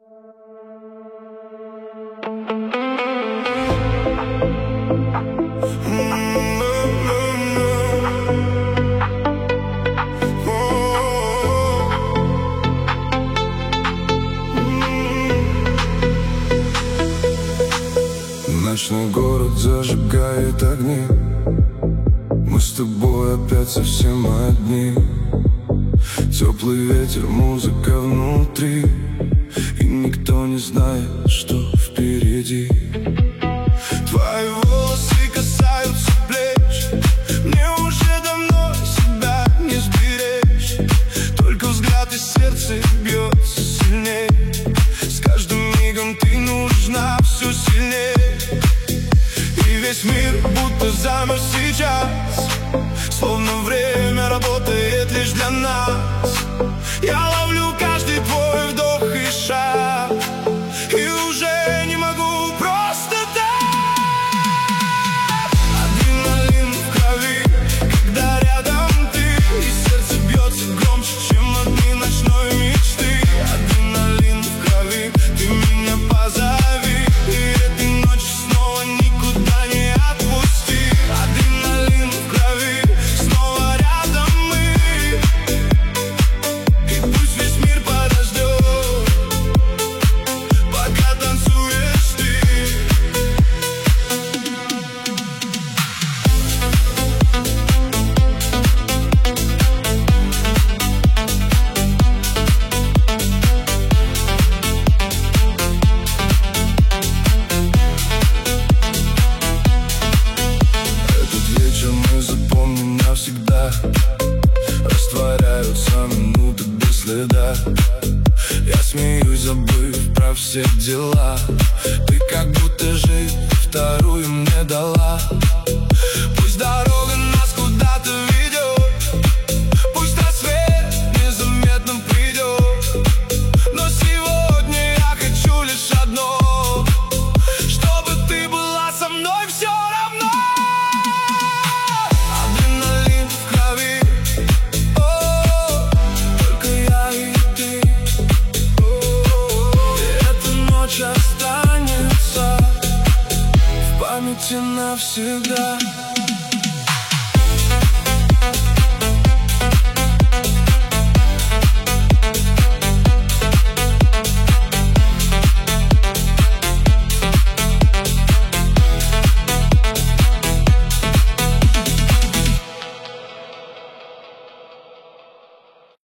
Ночной город зажигает огни. Мы с тобой опять совсем одни. Теплый ветер, музыка внутри, и никто не знает, что впереди. Твои волосы касаются плеч, мне уже давно себя не сберечь. Только взгляд и сердце бьется сильней. С каждым мигом ты нужна все сильнее. И весь мир будто замер сейчас, словно время работает лишь для нас. Я ловлю каждый твой вдох и шаг, и уже не могу просто так. Адреналин в крови, когда рядом ты, и сердце бьется громче, чем огни ночной мечты. Адреналин в крови, ты меня позови, и этой ночью снова никуда не отпусти. Адреналин в крови, снова рядом мы, и пусть весь мир подождет, пока танцуешь ты. Этот вечер мы запомним навсегда. Растворяются минуты без следа. Я смеюсь, забыв про все дела. Ты как будто жизнь вторую мне дала. Пусть дорога нас куда-то ведет, пусть рассвет незаметно придет, но сегодня я хочу лишь одно, чтобы ты была со мной все равно. Адреналин в крови, только я и ты. И эта ночь останется в памяти навсегда.